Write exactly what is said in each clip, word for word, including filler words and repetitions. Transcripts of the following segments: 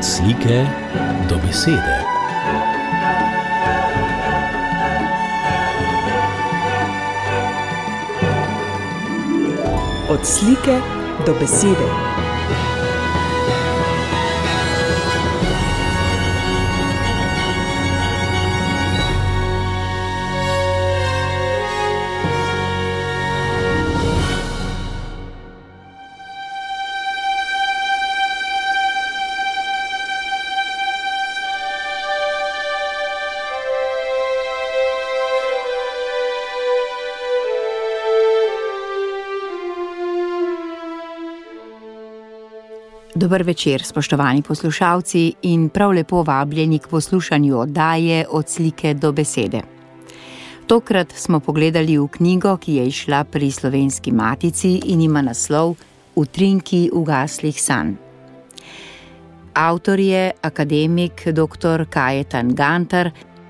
Od slike do besede. Od slike do besede. Dober večer, spoštovani poslušalci, in prav lepo vabljeni k poslušanju oddaje Od slike do besede. Tokrat smo pogledali v knjigo, ki je izšla pri Slovenski matici in ima naslov Utrinki ugaslih sanj. Avtor je akademik doktor Kajetan Gantar.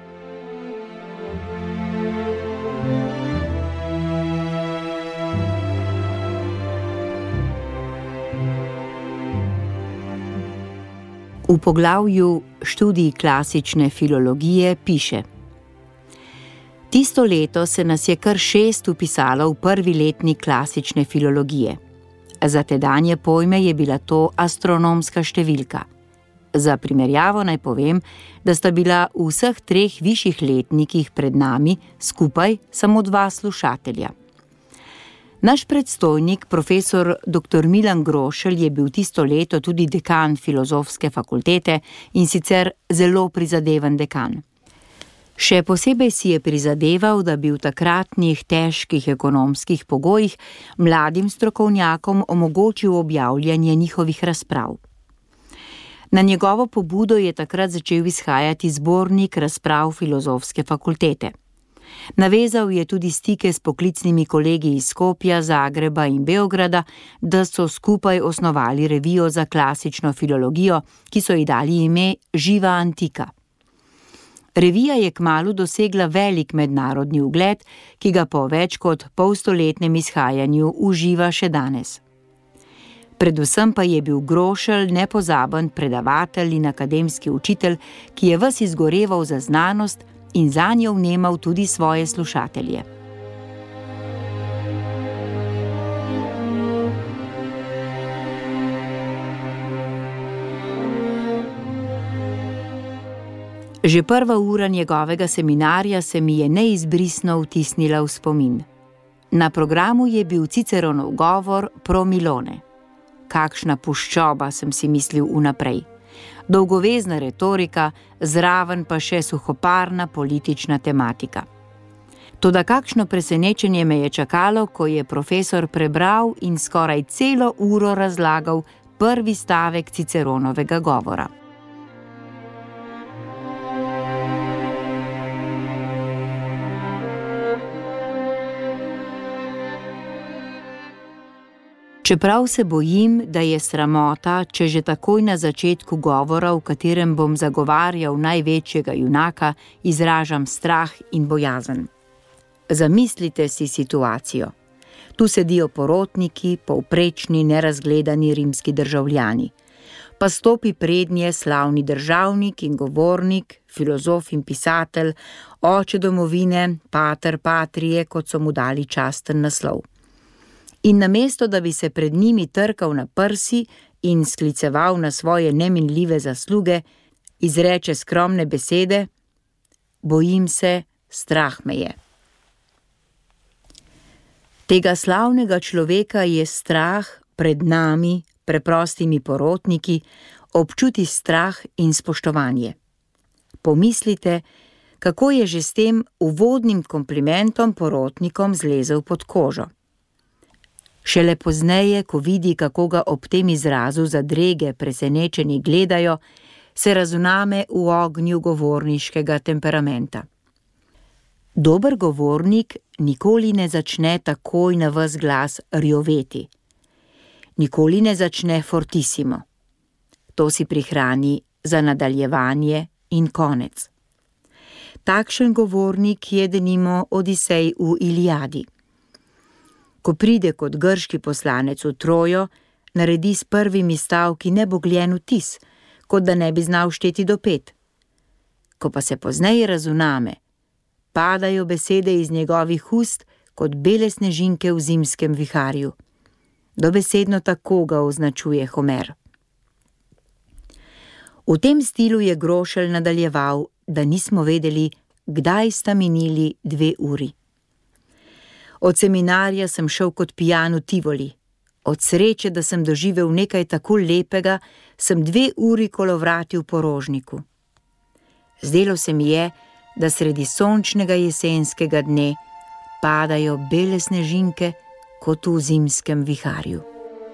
V poglavju Študij klasične filologije piše: Tisto leto se nas je kar šest vpisalo v prvi letnik klasične filologije. Za tedanje pojme je bila to astronomska številka. Za primerjavo naj povem, da sta bila v vseh treh višjih letnikih pred nami skupaj samo dva slušatelja. Naš predstojnik, profesor doktor Milan Grošelj, je bil tisto leto tudi dekan Filozofske fakultete in sicer zelo prizadeven dekan. Še posebej si je prizadeval, da bi v takratnih težkih ekonomskih pogojih mladim strokovnjakom omogočil objavljanje njihovih razprav. Na njegovo pobudo je takrat začel izhajati zbornik razprav Filozofske fakultete. Navezal je tudi stike s poklicnimi kolegi iz Skopja, Zagreba in Beograda, da so skupaj osnovali revijo za klasično filologijo, ki so ji dali ime Živa antika. Revija je kmalu dosegla velik mednarodni ugled, ki ga po več kot polstoletnem izhajanju uživa še danes. Predvsem pa je bil Grošelj nepozaben predavatelj in akademski učitelj, ki je ves izgoreval za znanost in zanjo vnemal tudi svoje slušatelje. Že prva ura njegovega seminarja se mi je neizbrisno vtisnila v spomin. Na programu je bil Ciceronov govor Pro Milone. Kakšna puščoba, sem si mislil vnaprej. Dolgovezna retorika, zraven pa še suhoparna politična tematika. Toda kakšno presenečenje me je čakalo, ko je profesor prebral in skoraj celo uro razlagal prvi stavek Ciceronovega govora. Čeprav se bojim, da je sramota, če že takoj na začetku govora, v katerem bom zagovarjal največjega junaka, izražam strah in bojazen. Zamislite si situacijo. Tu sedijo porotniki, povprečni, nerazgledani rimski državljani. Pa stopi prednje slavni državnik in govornik, filozof in pisatelj, oče domovine, pater patrie, kot so mu dali časten naslov. In namesto, da bi se pred njimi trkal na prsi in skliceval na svoje neminljive zasluge, izreče skromne besede: bojim se, strah me je. Tega slavnega človeka je strah pred nami, preprostimi porotniki, občuti strah in spoštovanje. Pomislite, kako je že s tem uvodnim komplimentom porotnikom zlezel pod kožo. Šele pozneje, ko vidi, kako ga ob tem izrazu zadrege presenečeni gledajo, se razuname v ognju govorniškega temperamenta. Dober govornik nikoli ne začne takoj na ves glas rjoveti. Nikoli ne začne fortissimo. To si prihrani za nadaljevanje in konec. Takšen govornik je denimo Odisej v Iliadi. Ko pride kot grški poslanec v Trojo, naredi s prvimi stavki nebogljen vtis, kot da ne bi znal šteti do pet. Ko pa se pozneje razuname, padajo besede iz njegovih ust kot bele snežinke v zimskem viharju. Dobesedno tako ga označuje Homer. V tem stilu je Grošelj nadaljeval, da nismo vedeli, kdaj sta minili dve uri. Od seminarja sem šel kot pijan v Tivoli. Od sreče, da sem doživel nekaj tako lepega, sem dve uri kolovratil po Rožniku. Zdelo se mi je, da sredi sončnega jesenskega dne padajo bele snežinke kot v zimskem viharju.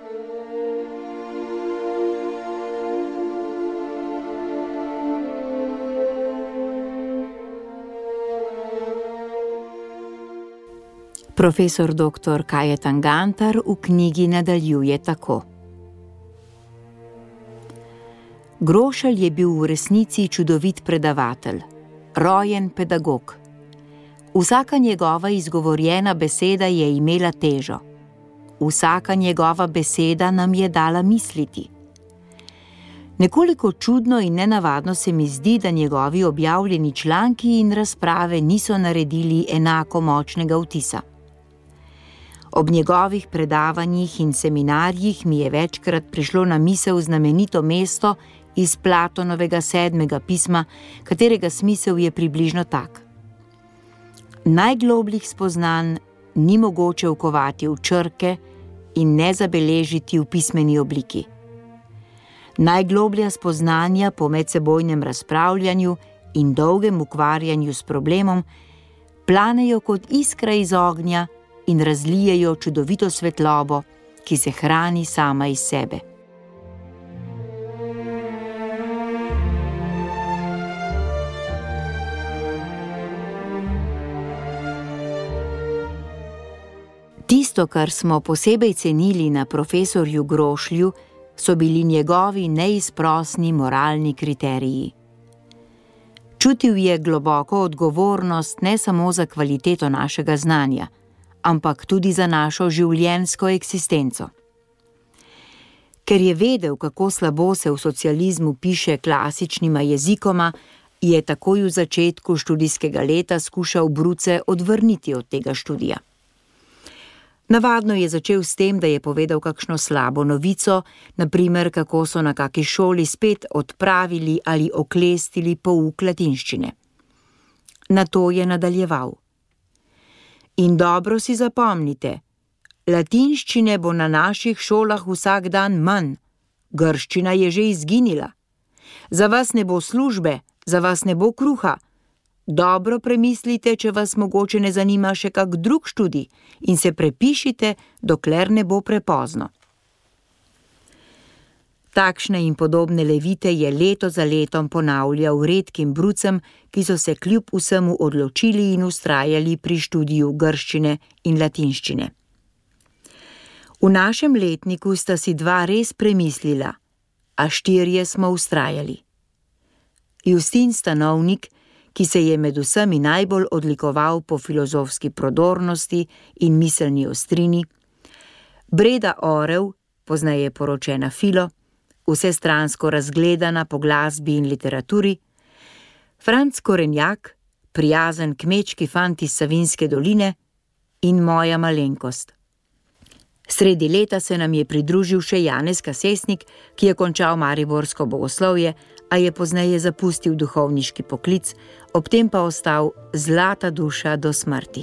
Profesor doktor Kajetan Gantar v knjigi nadaljuje tako. Grošelj je bil v resnici čudovit predavatelj, rojen pedagog. Vsaka njegova izgovorjena beseda je imela težo. Vsaka njegova beseda nam je dala misliti. Nekoliko čudno in nenavadno se mi zdi, da njegovi objavljeni članki in razprave niso naredili enako močnega vtisa. Ob njegovih predavanjih in seminarjih mi je večkrat prišlo na misel znamenito mesto iz Platonovega sedmega pisma, katerega smisel je približno tak. Najglobljih spoznanj ni mogoče vkovati v črke in ne zabeležiti v pismeni obliki. Najgloblja spoznanja po medsebojnem razpravljanju in dolgem ukvarjanju s problemom planejo kot iskra iz ognja in razlijejo čudovito svetlobo, ki se hrani sama iz sebe. Tisto, kar smo posebej cenili na profesorju Grošlju, so bili njegovi neizprosni moralni kriteriji. Čutil je globoko odgovornost ne samo za kvaliteto našega znanja, ampak tudi za našo življenjsko eksistenco. Ker je vedel, kako slabo se v socializmu piše klasičnima jezikoma, je takoj v začetku študijskega leta skušal bruce odvrniti od tega študija. Navadno je začel s tem, da je povedal kakšno slabo novico, na primer, kako so na kaki šoli spet odpravili ali oklestili pouk latinščine. Nato je nadaljeval. In dobro si zapomnite, latinščine bo na naših šolah vsak dan manj, grščina je že izginila. Za vas ne bo službe, za vas ne bo kruha. Dobro premislite, če vas mogoče ne zanima še kak drug študij in se prepišite, dokler ne bo prepozno. Takšne in podobne levite je leto za letom ponavljal redkim brucem, ki so se kljub vsemu odločili in vztrajali pri študiju grščine in latinščine. V našem letniku sta si dva res premislila, a štirje smo vztrajali. Justin Stanovnik, ki se je med vsemi najbolj odlikoval po filozofski prodornosti in miselni ostrini, Breda Orel, pozneje poročena Filo, vsestransko razgledana po glasbi in literaturi, Franc Korenjak, prijazen kmečki fant iz Savinjske doline in moja malenkost. Sredi leta se nam je pridružil še Janez Kasesnik, ki je končal mariborsko bogoslovje, a je pozneje zapustil duhovniški poklic, ob tem pa ostal zlata duša do smrti.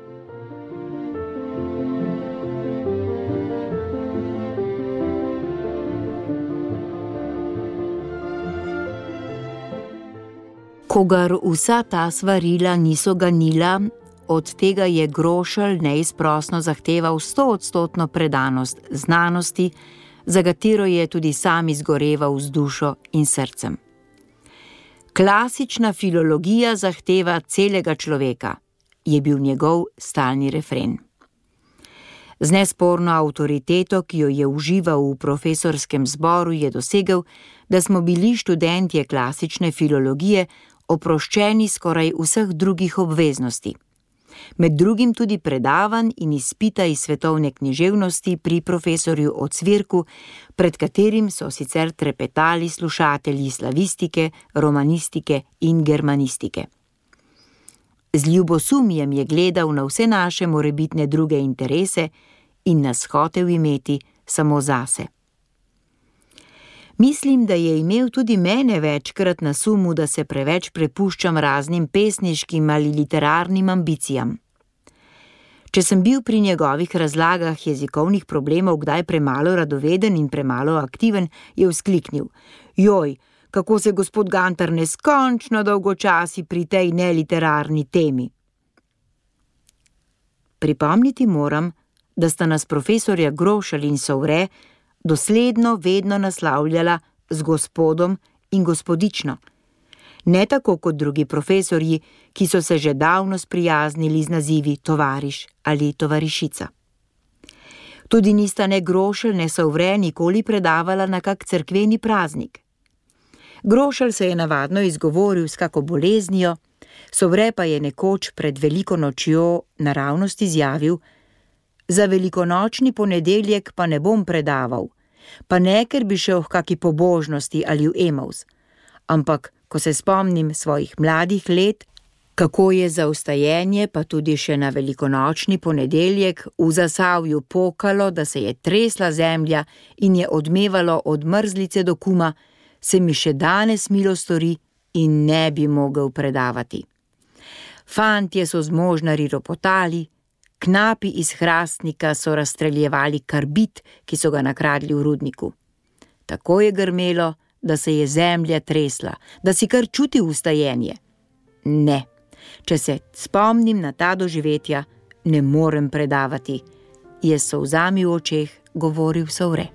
Kogar vsa ta svarila niso ganila, od tega je Grošelj neizprosno zahteval stoodstotno predanost znanosti, za katero je tudi sam izgoreval z dušo in srcem. Klasična filologija zahteva celega človeka, je bil njegov stalni refren. Z nesporno avtoriteto, ki jo je užival v profesorskem zboru, je dosegel, da smo bili študentje klasične filologije oproščeni skoraj vseh drugih obveznosti. Med drugim tudi predavanj in izpita iz svetovne književnosti pri profesorju Ocvirku, pred katerim so sicer trepetali slušatelji slavistike, romanistike in germanistike. Z ljubosumjem je gledal na vse naše morebitne druge interese in nas hotel imeti samo zase. Mislim, da je imel tudi mene večkrat na sumu, da se preveč prepuščam raznim pesniškim ali literarnim ambicijam. Če sem bil pri njegovih razlagah jezikovnih problemov kdaj premalo radoveden in premalo aktiven, je vzkliknil: Joj, kako se gospod Gantar neskončno dolgočasi pri tej neliterarni temi. Pripomniti moram, da sta nas profesorja Grošelj in Sovre dosledno vedno naslavljala z gospodom in gospodično. Ne tako kot drugi profesorji, ki so se že davno sprijaznili z nazivi tovariš ali tovarišica. Tudi nista ne Grošelj ne Sovre nikoli predavala na kak cerkveni praznik. Grošelj se je navadno izgovoril s kako boleznijo, Sovre pa je nekoč pred veliko nočjo naravnost izjavil: Za velikonočni ponedeljek pa ne bom predaval, pa ne, ker bi šel v kaki pobožnosti ali v Emavs, ampak ko se spomnim svojih mladih let, kako je za vstajenje pa tudi še na velikonočni ponedeljek v Zasavju pokalo, da se je tresla zemlja in je odmevalo od mrzlice do kuma, se mi še danes milo stori in ne bi mogel predavati. Fantje so z možnari ropotali, knapi iz Hrastnika so razstreljevali karbit, ki so ga nakradli v rudniku. Tako je grmelo, da se je zemlja tresla, da si kar čutil vstajenje. Ne, če se spomnim na ta doživetja, ne morem predavati, je s solzami v očeh govoril Sovre.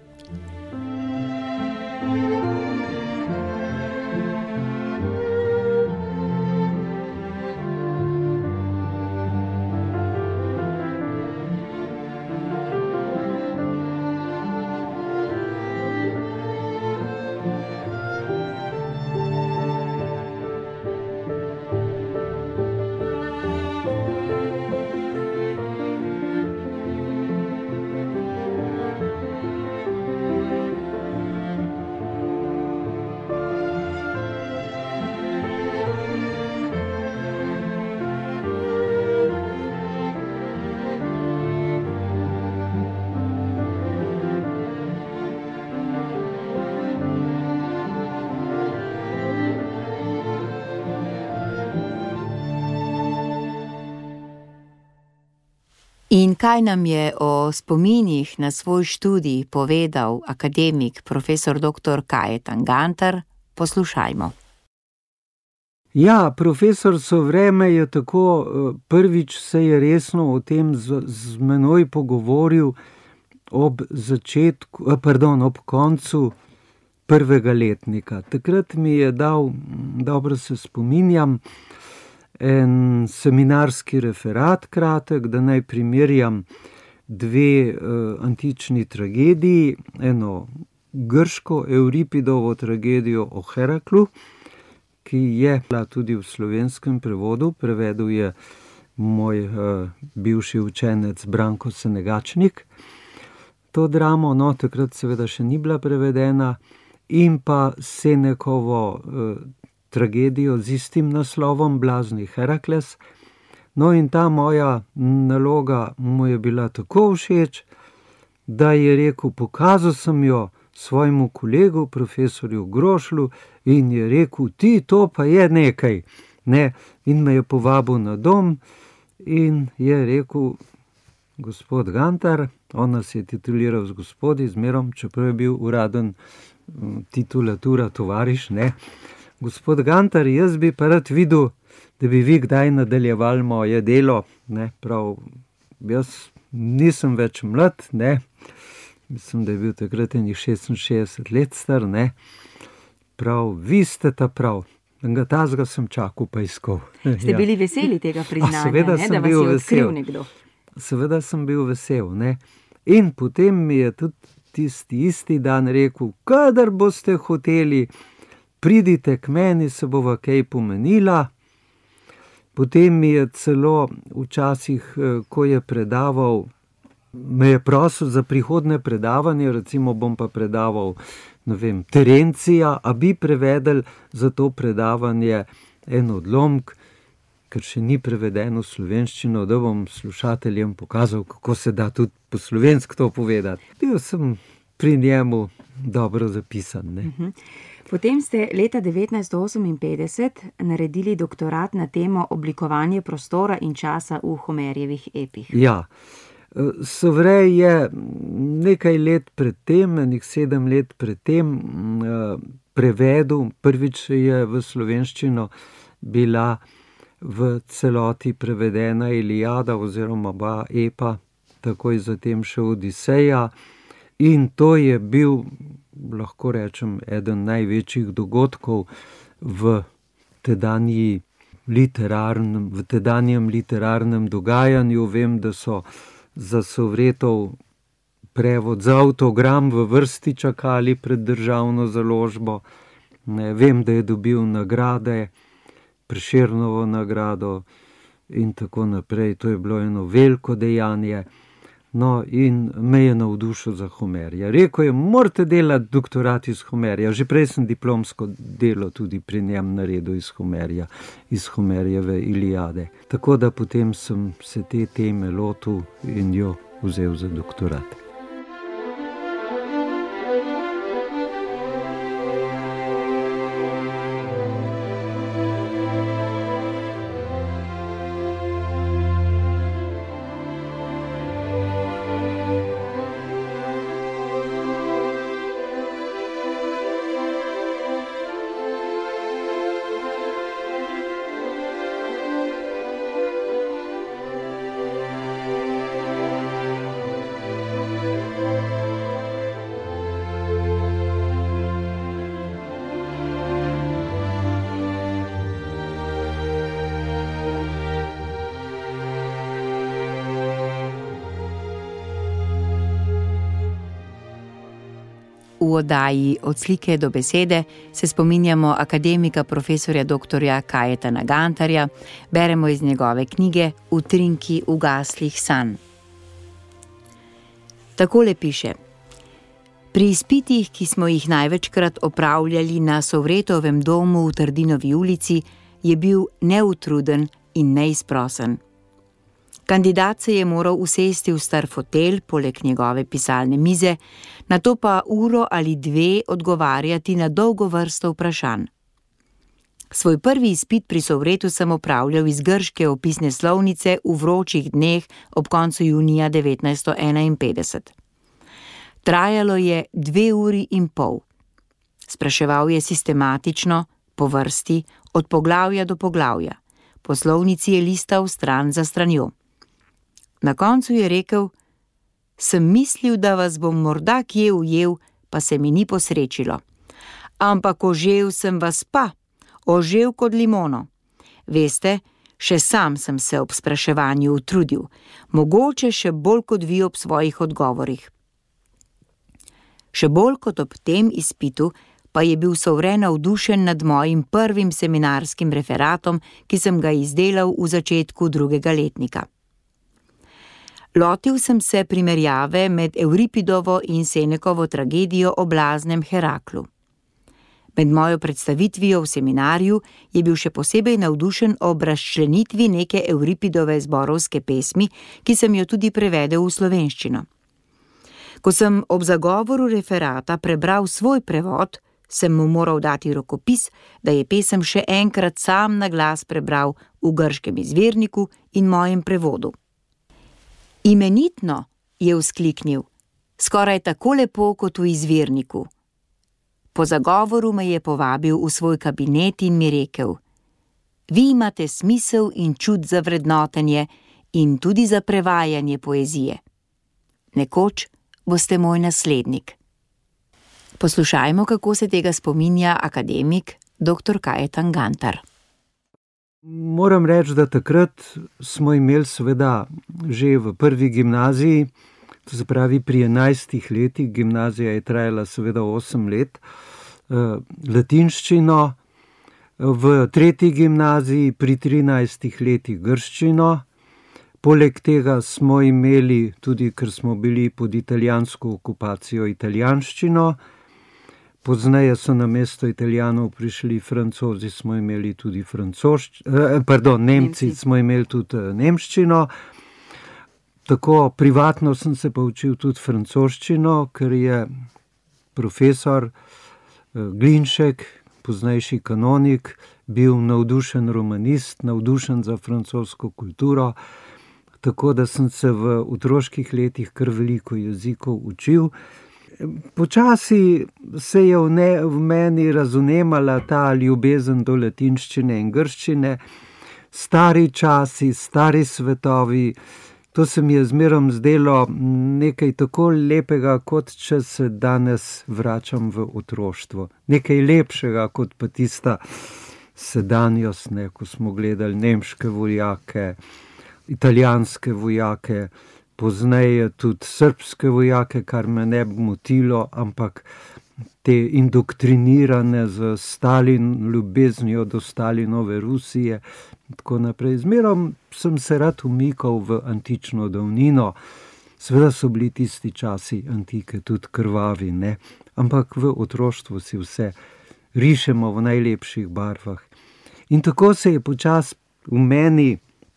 In kaj nam je o spominih na svoj študij povedal akademik profesor doktor Kajetan Gantar, poslušajmo. Ja, profesor Sovre me je tako, prvič se je resno o tem z, z menoj pogovoril ob začetku, pardon, ob koncu prvega letnika. Takrat mi je dal, dobro se spominjam, en seminarski referat kratek, da naj primerjam dve uh, antični tragediji, eno grško Euripidovo tragedijo o Heraklu, ki je bila tudi v slovenskem prevodu, prevedel je moj uh, bivši učenec Branko Senegačnik. To dramo, no, takrat seveda še ni bila prevedena, in pa Senekovo uh, tragedijo z istim naslovom, Blazni Herakles. No, in ta moja naloga mu je bila tako všeč, da je rekel, pokazal sem jo svojemu kolegu, profesorju Grošlju, in je rekel, ti, to pa je nekaj, ne, in me je povabil na dom in je rekel, gospod Gantar, on nas je tituliral z gospodi, zmerom, čeprav je bil uraden titulatura tovariš, ne, gospod Gantar, jaz bi pa rad videl, da bi vi kdaj nadaljevali moje delo, ne, prav, jaz nisem več mlad, ne, mislim, da je bil takrat enih šestinšestdeset let star, ne, prav, vi ste ta prav, enega tazga sem čakal pa iskal. Ste bili ja. veseli tega priznanja, seveda ne, sem da vas bil je odkril vesel. nekdo? Seveda sem bil vesel, ne, in potem mi je tudi tisti isti dan rekel, kadar boste hoteli, pridite k meni, se bova kaj pomenila. Potem mi je celo včasih, ko je predaval, me je prosil za prihodnje predavanje, recimo bom pa predaval, ne vem, Terencija, a bi prevedel za to predavanje en odlomek, ker še ni preveden v slovenščino, da bom slušateljem pokazal, kako se da tudi po slovensko to povedati. Bil sem pri njemu dobro zapisan, ne. Uh-huh. Potem ste leta devetnajststo oseminpetdeset naredili doktorat na temo oblikovanje prostora in časa v Homerjevih epih. Ja, Sovrej je nekaj let pred tem, enih sedem let pred tem, prevedel, prvič je v slovenščino bila v celoti prevedena Iliada oziroma oba epa, takoj zatem še Odiseja, in to je bil, lahko rečem, eden največjih dogodkov v tedanji literarnem, v tedanjem literarnem dogajanju. Vem, da so za Sovretov prevod za avtogram v vrsti čakali pred državno založbo. Ne, vem, da je dobil nagrade, Prešernovo nagrado in tako naprej. To je bilo eno veliko dejanje. No, in me je navdušil za Homerja. Rekel je, morate delati doktorat iz Homerja. Že prej sem diplomsko delo tudi pri njem naredil iz Homerja, iz Homerjeve Iliade. Tako da potem sem se te teme lotil in jo vzel za doktorat. V oddaji Od slike do besede se spominjamo akademika profesorja doktorja Kajetana Gantarja, beremo iz njegove knjige Utrinki ugaslih sanj. Takole piše: Pri izpitih, ki smo jih največkrat opravljali na Sovretovem domu v Trdinovi ulici, je bil neutruden in neizprosen. Kandidat se je moral usesti v star fotelj poleg njegove pisalne mize, nato pa uro ali dve odgovarjati na dolgo vrsto vprašanj. Svoj prvi izpit pri Sovretu sem opravljal iz grške opisne slovnice v vročih dneh ob koncu junija devetnajststo enainpetdeset. Trajalo je dve uri in pol. Spraševal je sistematično, po vrsti, od poglavja do poglavja. Po slovnici je listal stran za stranjo. Na koncu je rekel: sem mislil, da vas bom morda kje ujel, pa se mi ni posrečilo. Ampak ožel sem vas pa, ožel kot limono. Veste, še sam sem se ob spraševanju utrudil, mogoče še bolj kot vi ob svojih odgovorih. Še bolj kot ob tem izpitu pa je bil Sovre navdušen nad mojim prvim seminarskim referatom, ki sem ga izdelal v začetku drugega letnika. Lotil sem se primerjave med Euripidovo in Senekovo tragedijo o blaznem Heraklu. Med mojo predstavitvijo v seminarju je bil še posebej navdušen ob razčlenitvi neke Euripidove zborovske pesmi, ki sem jo tudi prevedel v slovenščino. Ko sem ob zagovoru referata prebral svoj prevod, sem mu moral dati rokopis, da je pesem še enkrat sam na glas prebral v grškem izvirniku in mojem prevodu. Imenitno, je vzkliknil, skoraj tako lepo kot v izvirniku. Po zagovoru me je povabil v svoj kabinet in mi rekel: vi imate smisel in čut za vrednotenje in tudi za prevajanje poezije. Nekoč boste moj naslednik. Poslušajmo, kako se tega spominja akademik doktor Kajetan Gantar. Moram reči, da takrat smo imeli seveda že v prvi gimnaziji, to se pravi pri enajstih letih, gimnazija je trajala seveda osem let, latinščino, v tretji gimnaziji pri trinajstih letih grščino. Poleg tega smo imeli, tudi ker smo bili pod italijansko okupacijo, italijanščino. Pozneje so na mesto Italijanov prišli Francozi, smo imeli tudi francoščino, eh, pardon, Nemci, Nemci smo imeli tudi nemščino. Tako privatno sem se pa učil tudi francoščino, ker je profesor Glinšek, poznejši kanonik, bil navdušen romanist, navdušen za francosko kulturo, tako da sem se v otroških letih kar veliko jezikov učil. Počasi se je v, ne, v meni razumela ta ljubezen do latinščine in grščine, stari časi, stari svetovi. To se mi je zmerom zdelo nekaj tako lepega, kot če se danes vračam v otroštvo. Nekaj lepšega, kot pa tista sedanjost, ne, ko smo gledali nemške vojake, italijanske vojake, pozneje tudi srbske vojake, kar me ne bi motilo, ampak te indoktrinirane z Stalin, ljubeznijo do Stalinove Rusije, tako naprej. Zmerom sem se rad umikal v antično davnino. Seveda so bili tisti časi antike tudi krvavi, ne? Ampak v otroštvu si vse rišemo v najlepših barvah. In tako se je počasi v meni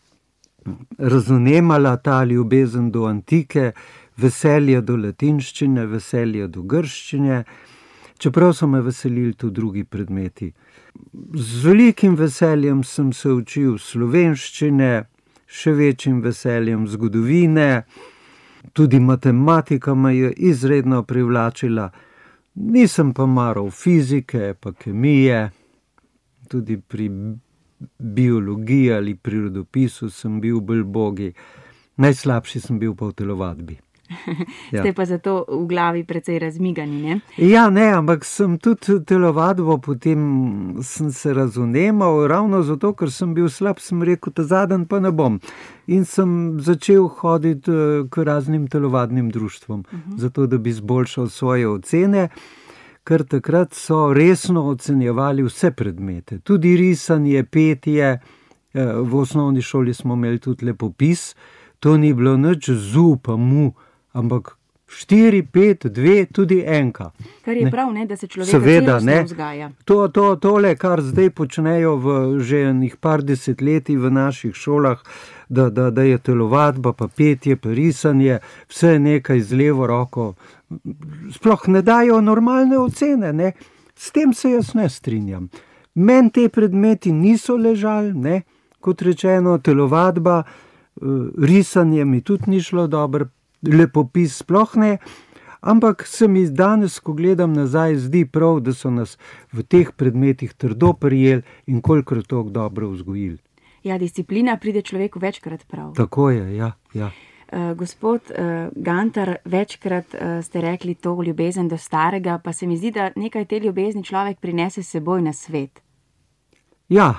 razumela ta ljubezen do antike, veselje do latinščine, veselje do grščine, čeprav so me veselili tudi drugi predmeti. Z velikim veseljem sem se učil slovenščine, še večjim veseljem zgodovine, tudi matematika me je izredno privlačila. Nisem pa maral fizike, pa kemije, tudi pri biologiji ali prirodopisu sem bil bolj bogi. Najslabši sem bil pa v telovadbi. Ja. Ste pa zato v glavi precej razmigani, ne? Ja, ne, ampak sem tudi telovadbo, potem sem se razumeval, ravno zato, ker sem bil slab, sem rekel, ta zadnji pa ne bom. In sem začel hoditi k raznim telovadnim društvom, uh-huh. zato da bi izboljšal svoje ocene, ker takrat so resno ocenjevali vse predmete. Tudi risanje, petje, v osnovni šoli smo imeli tudi lepopis, to ni bilo nič zu pa mu, ampak štiri, pet, dve, tudi enka. Kar je ne. prav, ne, da se človeka celostno vzgaja. To, to, tole, kar zdaj počnejo v že enih par desetletij v naših šolah, da, da, da je telovadba, pa petje, pa risanje, vse nekaj z levo roko, sploh ne dajo normalne ocene, ne. S tem se jaz ne strinjam. Meni te predmeti niso ležali, ne, kot rečeno, telovadba, risanje mi tudi ni šlo dobro, lepopis sploh ne, ampak se mi danes, ko gledam nazaj, zdi prav, da so nas v teh predmetih trdo prijeli in kolikor toliko dobro vzgojili. Ja, disciplina pride človeku večkrat prav. Tako je, ja, ja. Uh, gospod uh, Gantar, večkrat uh, ste rekli to ljubezen do starega, pa se mi zdi, da nekaj te ljubezni človek prinese s seboj na svet. Ja,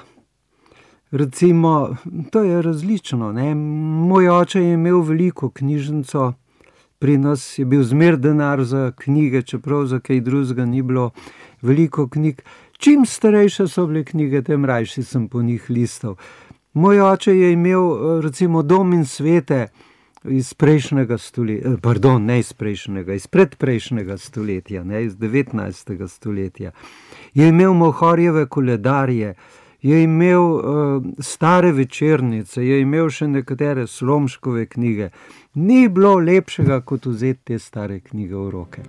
recimo, to je različno, ne. Moj oče je imel veliko knjižnico, pri nas je bil zmer denar za knjige, čeprav za kaj drugega ni bilo veliko knjig. Čim starejše so bile knjige, tem rajši sem po njih listal. Moj oče je imel, recimo, Dom in svete iz prejšnjega stoletja, pardon, ne iz prejšnjega, iz predprejšnjega stoletja, ne, iz devetnajstega stoletja. Je imel Mohorjeve koledarje, je imel uh, stare večernice, je imel še nekatere Slomškove knjige. Ni bilo lepšega, kot vzeti te stare knjige v roke.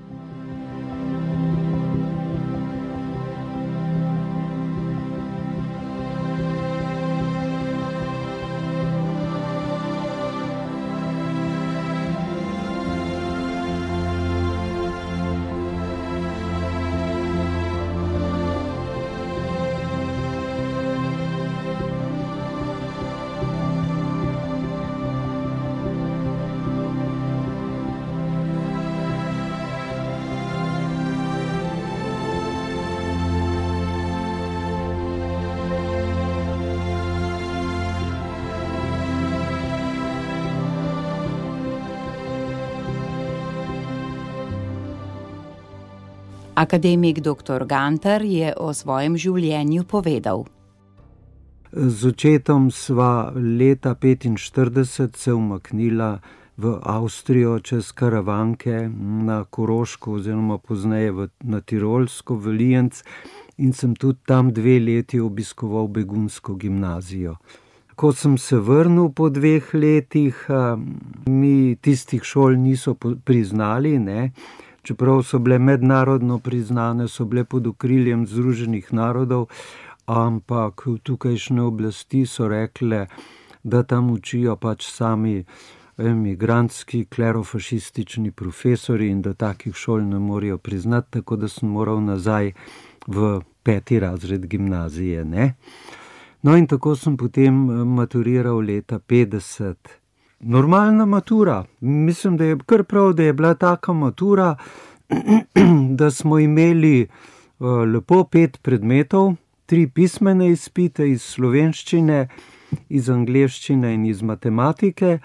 Akademik doktor Gantar je o svojem življenju povedal. Z očetom sva leta petinštirideset se umaknila v Avstrijo čez Karavanke na Koroško oziroma pozneje v, na Tirolsko, v Lienc, in sem tudi tam dve leti obiskoval begunsko gimnazijo. Ko sem se vrnil po dveh letih, mi tistih šol niso priznali, ne? Čeprav so bile mednarodno priznane, so bile pod okriljem Združenih narodov, ampak tukajšnje oblasti so rekle, da tam učijo pač sami emigrantski, klerofašistični profesori in da takih šol ne morejo priznati, tako da sem moral nazaj v peti razred gimnazije, ne. No in tako sem potem maturiral leta petdeset. Normalna matura, mislim, da je kar prav, da je bila taka matura, da smo imeli uh, lepo pet predmetov, tri pismene izpite iz slovenščine, iz angleščine in iz matematike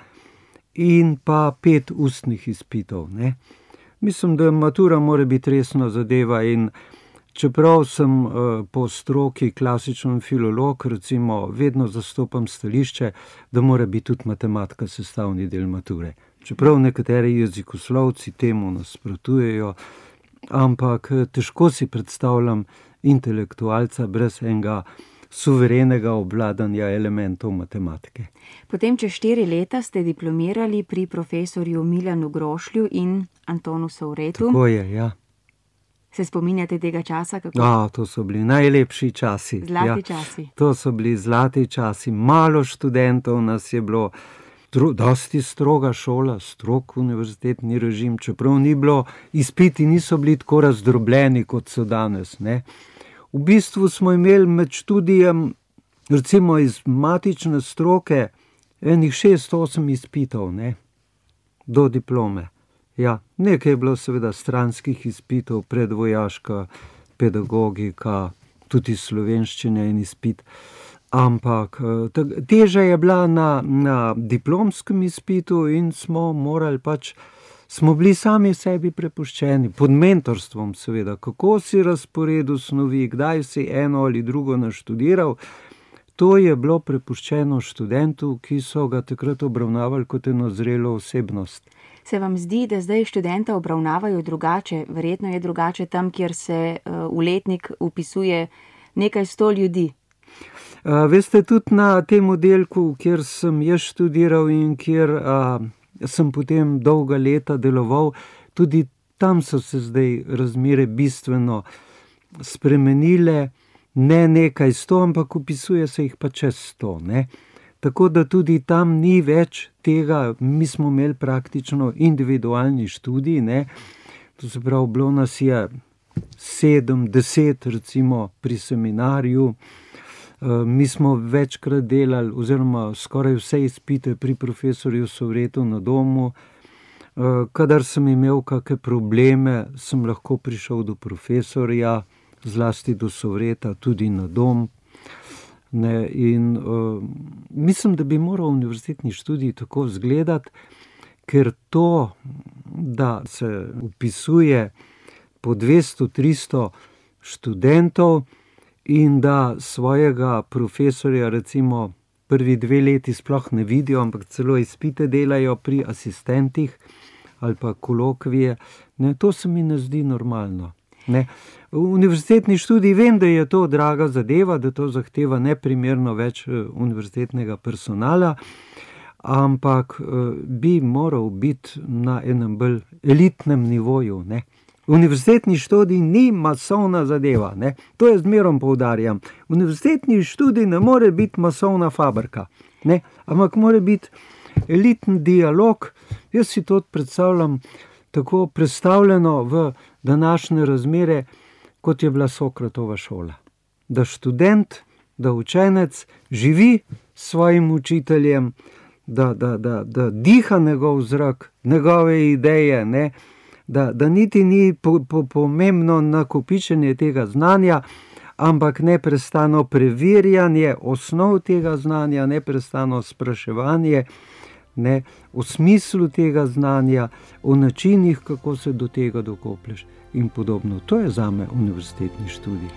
in pa pet ustnih izpitov, ne. Mislim, da matura mora biti resna zadeva in čeprav sem uh, po stroki klasičen filolog, recimo vedno zastopam stališče, da mora biti tudi matematika sestavni del mature. Čeprav nekateri jezikoslovci temu nasprotujejo, ampak težko si predstavljam intelektualca brez enega suverenega obvladanja elementov matematike. Potem čez štiri leta ste diplomirali pri profesorju Milanu Grošlju in Antonu Sovretu. Tako je, ja. Se spominjate tega časa? Kako? A, to so bili najlepši časi. Zlati ja. časi. To so bili zlati časi. Malo študentov nas je bilo, tru, dosti stroga šola, strog univerzitetni režim, čeprav ni bilo, izpiti niso bili tako razdrobljeni, kot so danes, ne. V bistvu smo imeli med študijem, recimo iz matične stroke, enih šest, osem izpitov, ne, do diplome. Ja, nekaj je bilo seveda stranskih izpitov, predvojaška pedagogika, tudi slovenščina in izpit, ampak teža je bila na, na diplomskem izpitu in smo morali pač, smo bili sami sebi prepuščeni, pod mentorstvom seveda, kako si razporedil snovi, kdaj si eno ali drugo naštudiral, to je bilo prepuščeno študentu, ki so ga takrat obravnavali kot eno zrelo osebnost. Se vam zdi, da zdaj študenta obravnavajo drugače? Verjetno je drugače tam, kjer se uh, v letnik vpisuje nekaj sto ljudi. Uh, veste, tudi na tem oddelku, kjer sem jaz študiral in kjer uh, sem potem dolga leta deloval, tudi tam so se zdaj razmere bistveno spremenile, ne nekaj sto, ampak vpisuje se jih pa čez sto, ne. Tako da tudi tam ni več tega, mi smo imeli praktično individualni študij, ne, to se pravi, bilo nas je sedem, deset recimo pri seminarju, uh, mi smo večkrat delali oziroma skoraj vse izpite pri profesorju Sovretu na domu, uh, kadar sem imel kakšne probleme, sem lahko prišel do profesorja, zlasti do Sovreta, tudi na dom. Ne, in uh, mislim, da bi moral univerzitetni študij tako izgledati, ker to, da se vpisuje po dvesto, tristo študentov in da svojega profesorja recimo prvi dve leti sploh ne vidijo, ampak celo izpite delajo pri asistentih ali pa kolokvije, ne, to se mi ne zdi normalno. Ne. Univerzitetni študij, vem, da je to draga zadeva, da to zahteva neprimerno več univerzitetnega personala, ampak bi moral biti na enem bolj elitnem nivoju, ne. Univerzitetni študij ni masovna zadeva, ne. To jaz zmerom poudarjam. Univerzitetni študij ne more biti masovna fabrika, ne, ampak mora biti elitni dialog. Jaz si to predstavljam tako predstavljeno v današnje razmere, kot je bila Sokratova šola. Da študent, da učenec živi s svojim učiteljem, da, da, da, da diha njegov zrak, njegove ideje, ne? Da, da niti ni po, po, pomembno nakopičenje tega znanja, ampak neprestano preverjanje osnov tega znanja, neprestano spraševanje, ne, o smislu tega znanja, o načinih, kako se do tega dokoplješ in podobno. To je zame univerzitetni študij.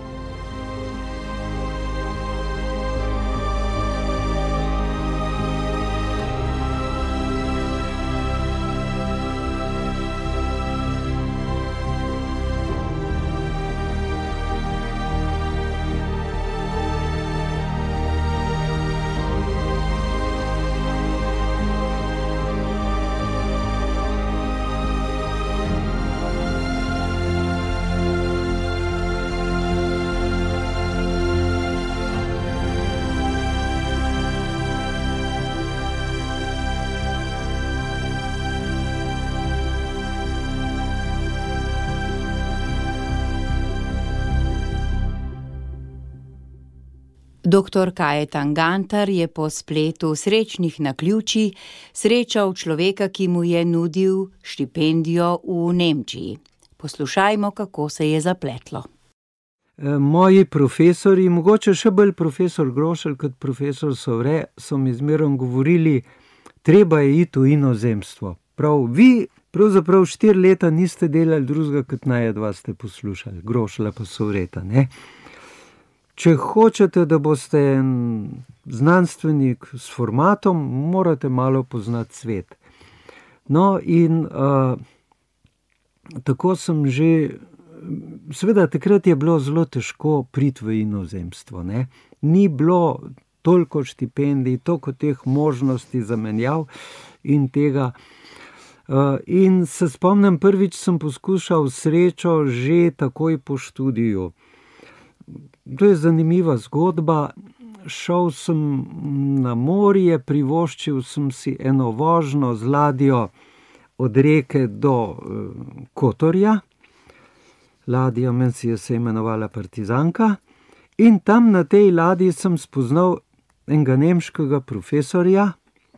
Doktor Kajetan Gantar je po spletu srečnih naključij srečal človeka, ki mu je nudil štipendijo v Nemčiji. Poslušajmo, kako se je zapletlo. Moji profesori, mogoče še bolj profesor Grošelj kot profesor Sovre, so mi zmerom govorili, treba je iti v inozemstvo. Prav, vi pravzaprav štiri leta niste delali drugega, kot najedva ste poslušali, Grošelja pa Sovreta, ne? Če hočete, da boste znanstvenik s formatom, morate malo poznati svet. No in uh, tako sem že, seveda takrat je bilo zelo težko priti v inozemstvo, ne? Ni bilo toliko štipendij, toliko teh možnosti zamenjav in tega. Uh, in se spomnim, prvič sem poskušal srečo že takoj po študiju. To je zanimiva zgodba. Šel sem na morje, privoščil sem si eno vožnjo z ladjo od reke do uh, Kotorja. Ladja meni si je se imenovala Partizanka. In tam na tej ladji sem spoznal enega nemškega profesorja.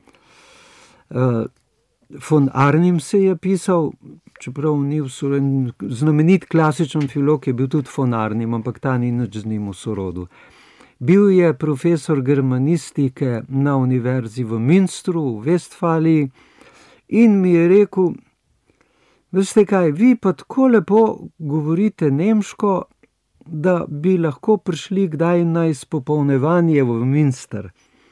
Uh, von Arnim se je pisal, čeprav ni v sorodu, znamenit klasičen filolog je bil tudi von Arnim, ampak ta ni nič z njim v sorodu. Bil je profesor germanistike na univerzi v Münstru, v Vestfaliji, in mi je rekel, veste kaj, vi pa tako lepo govorite nemško, da bi lahko prišli kdaj na izpopolnjevanje v Münster.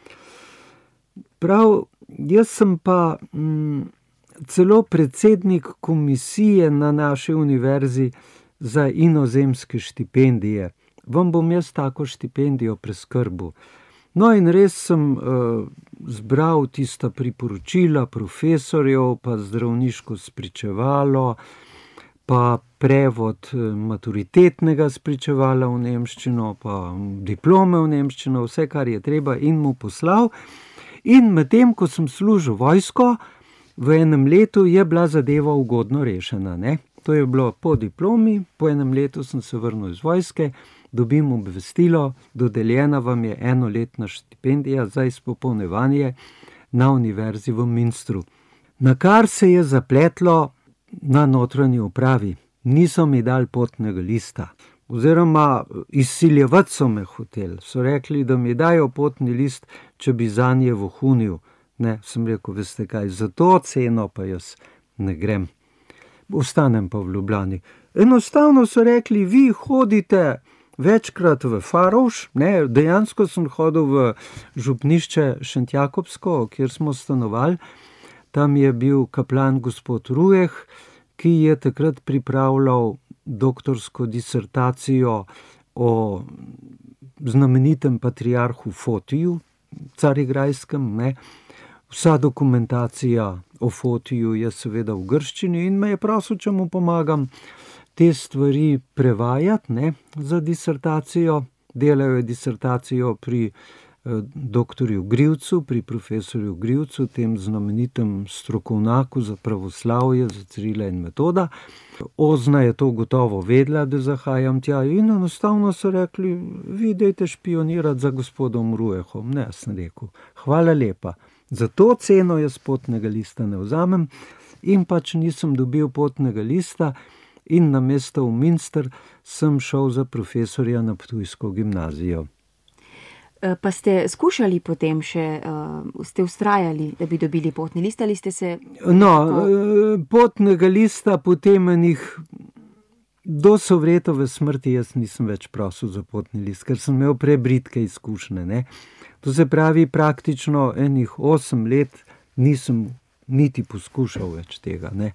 Prav, jaz sem pa mm, celo predsednik komisije na naši univerzi za inozemske štipendije. Vam bom jaz tako štipendijo preskrbil. No in res sem uh, zbral tista priporočila profesorjev, pa zdravniško spričevalo, pa prevod maturitetnega spričevala v nemščino, pa diplome v nemščino, vse, kar je treba, in mu poslal. In medtem, ko sem služil vojsko, v enem letu je bila zadeva ugodno rešena, ne? To je bilo po diplomi, po enem letu sem se vrnil iz vojske, dobim obvestilo, dodeljena vam je enoletna štipendija za izpopolnjevanje na univerzi v Münstru. Na kar se je zapletlo na notranji upravi, niso mi dali potnega lista. Oziroma, izsiljevati so me hoteli. So rekli, da mi dajo potni list, če bi zanje vohunil. Ne, sem rekel, veste kaj, za to ceno pa jaz ne grem. Ostanem pa v Ljubljani. Enostavno so rekli, vi hodite večkrat v Farovš, ne, dejansko sem hodil v župnišče Šentjakobsko, kjer smo stanovali. Tam je bil kaplan gospod Rujeh, ki je takrat pripravljal doktorsko disertacijo o znamenitem patriarhu Fotiju, carigrajskem, ne. Vsa dokumentacija o Fotiju je seveda v grščini in me je prosil, če mu pomagam te stvari prevajati, ne, za disertacijo. Delajo disertacijo pri doktorju Grivcu, pri profesorju Grivcu, tem znamenitem strokovnjaku za pravoslavje, za Cirila in Metoda. Ozna je to gotovo vedela, da zahajam tja, in enostavno so rekli, vi dejte špionirati za gospodom Rujehom. Ne, sem rekel, hvala lepa. Za to ceno jaz potnega lista ne vzamem in pač nisem dobil potnega lista in na mesto v Münster sem šel za profesorja na ptujsko gimnazijo. Pa ste skušali potem še, uh, ste vztrajali, da bi dobili potni list, ali ste se... No, tako... potnega lista potem enih do Sovretove smrti jaz nisem več prosil za potni list, ker sem imel prebritke izkušnje, ne. To se pravi, praktično enih osem let nisem niti poskušal več tega, ne.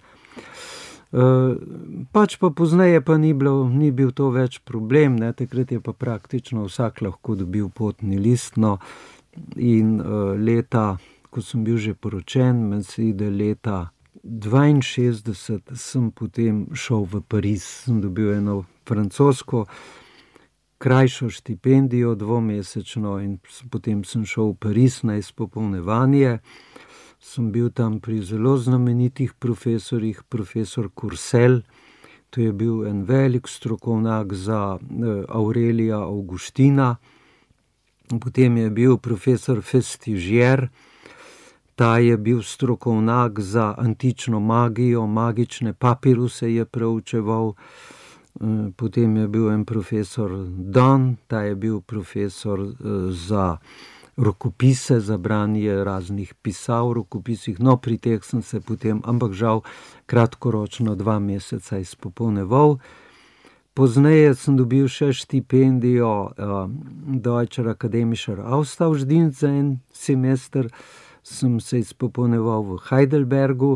Uh, pač pa pozneje pa ni, bilo, ni bil to več problem, ne, takrat je pa praktično vsak lahko dobil potni list, no, in uh, leta, ko sem bil že poročen, men se ide leta dvainšestdeset, sem potem šel v Pariz, sem dobil eno francosko krajšo štipendijo, dvomesečno, in potem sem šel v Pariz na izpopolnjevanje. Sem bil tam pri zelo znamenitih profesorjih, profesor Courcelles, to je bil en velik strokovnjak za Aurelija Augustina, potem je bil profesor Festigier, ta je bil strokovnjak za antično magijo, magične papiruse je preučeval, potem je bil en profesor Don, ta je bil profesor za rokopise, za branje raznih pisav v rokopisih, no pri teh sem se potem, ampak žal, kratkoročno dva meseca izpopolnjeval. Pozneje sem dobil še štipendijo uh, Deutscher Akademischer Austauschdienst za en semester, sem se izpopolnjeval v Heidelbergu